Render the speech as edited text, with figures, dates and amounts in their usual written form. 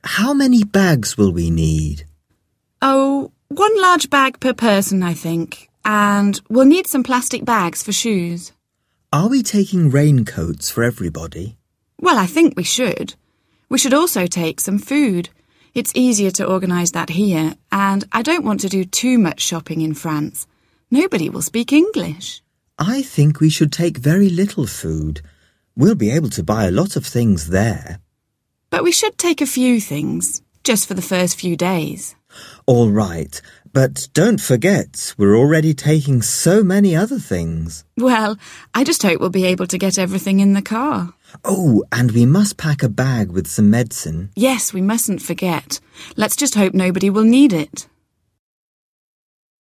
how many bags will we need? Oh, 1 large bag per person, I think. And we'll need some plastic bags for shoes. Are we taking raincoats for everybody? Well, I think we should. We should also take some food. It's easier to organise that here, and I don't want to do too much shopping in France. Nobody will speak English. I think we should take very little food. We'll be able to buy a lot of things there. But we should take a few things, just for the first few days. All right, but don't forget, we're already taking so many other things. Well, I just hope we'll be able to get everything in the car. Oh, and we must pack a bag with some medicine. Yes, we mustn't forget. Let's just hope nobody will need it.